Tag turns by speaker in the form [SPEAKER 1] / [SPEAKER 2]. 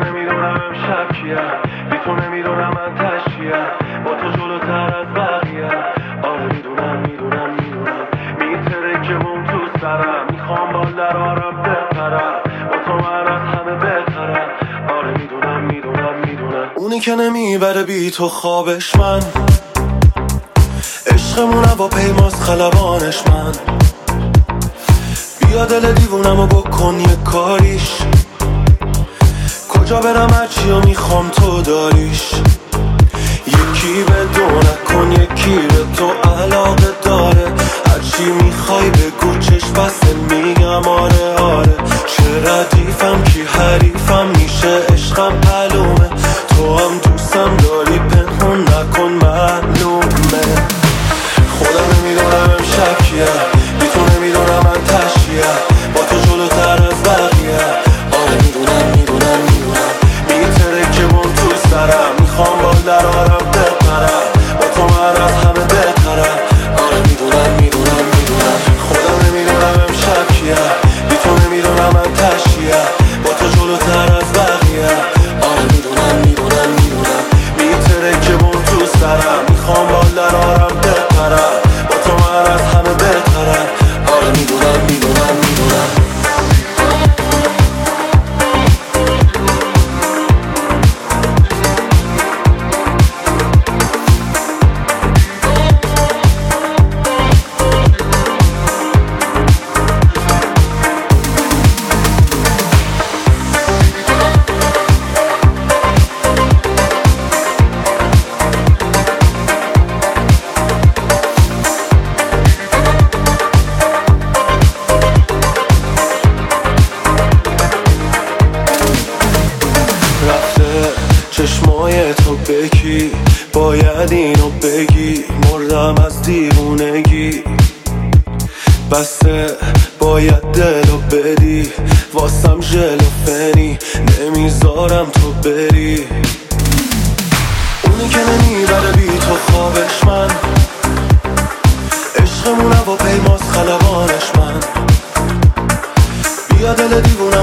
[SPEAKER 1] نمیدونم امشب کیم، بی تو نمیدونم من تشکیم، با تو جلوتر از بقیه. آره میدونم میتره که بوم تو سرم، میخوام با درارم بپرم، با تو من از همه بهترم. آره میدونم اونی که نمیبره بی تو خوابش من، عشقمون هواپیماست خلبانش من. بیا دل دیوونمو بکن یه کاریش، کجا برم هرچیو میخوام تو داریش. یکی به دو نکن یکی به تو علاقه داره، هرچی میخوای بگو چشم بسته میگم آره آره. چه ردیفم کی حریفم میشه عشقم معلومه، تو هم دوستم داری پنهون نکن معلومه. خودم نمیدونم امشب کیم، بی تو نمیدونم من تشکیم، با تو جلوتر از بقیه. آره میدونم میتره که بوم تو سرم، میخوام با درارم بپرم، با تو من از همه بهترم. آره میدونم خودم نمیدونم امشب کیم، بی تو نمیدونم من تشکیم، با تو جلوتر از بقیه. آره میدونم میتره که بوم تو سرم، میخوام با درارم بپرم، با تو من از همه بهترم. آره میدونم چشمای تو بکی، باید اینو بگی، مردم از دیوونگی. بسته باید دلو بدی، واسم ژلوفنی، نمیذارم تو بری. اونی که نمیبره بی تو خوابش من، عشقمون هواپیماست خلبانش من. بیا دل دیوونه